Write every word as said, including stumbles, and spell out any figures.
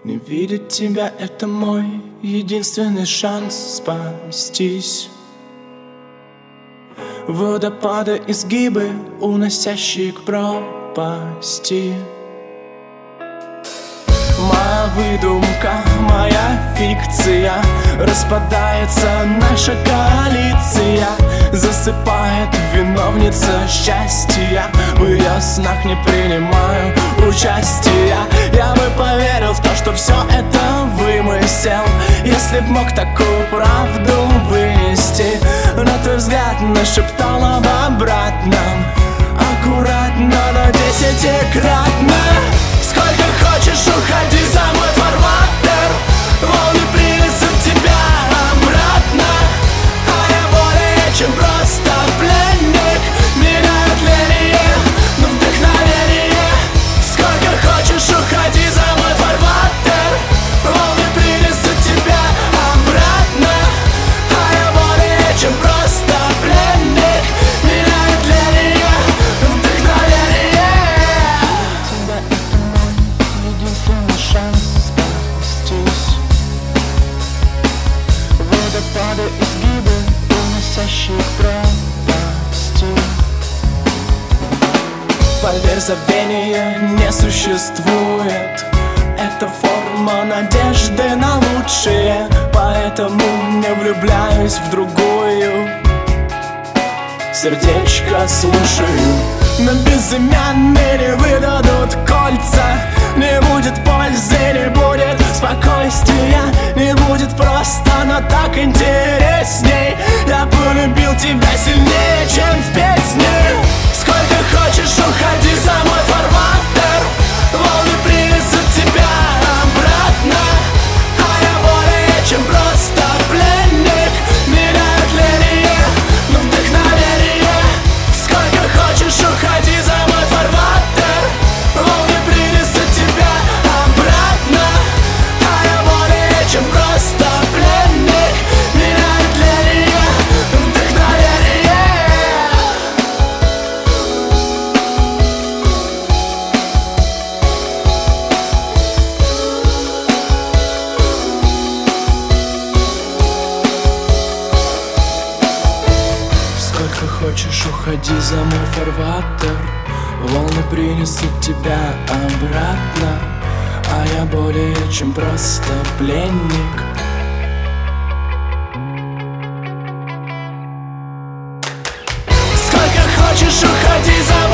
Не видеть тебя — это мой единственный шанс спастись. Водопады, изгибы, уносящие к пропасти. Моя выдумка, моя фикция, распадается наша коалиция. Засыпает виновница счастья, в ее снах не принимаю участия. Я бы поверил в то, что все это вымысел, если б мог такую правду вынести. Но твой взгляд нашептал об обратном, аккуратно, но десятикратно. Сколько хочешь, уходи за мой фарватер, волны принесут тебя обратно. А я более чем просто пленник, меня тление, но вдохновение. Сколько хочешь, уходи за мой фарватер, волны принесут тебя обратно. А я более чем просто пленник, меня тление, но вдохновение. Тебя — это мой единственный шанс спастись. Водопады, изгибы, уносящие к пропасти. Поверь, забвения не существует, это форма надежды на лучшее. Поэтому не влюбляюсь в другую, сердечко слушаю. Но безымянные не выдадут кольца, не будет пользы, не будет спокойствия, не будет просто, но так интересней. Я полюбил тебя сильнее, чем в песне. Сколько хочешь, уходи за мой фарватер, волны принесут тебя обратно. А я более чем просто пленник, меня тление, но вдохновение. Сколько хочешь, уходи за мой фарватер, волны принесут тебя обратно. А я более чем просто пленник, меня тление, но вдохновение. Сколько хочешь, уходи за мой фарватер, волны принесут тебя обратно. А я более чем просто пленник. Сколько хочешь, уходи за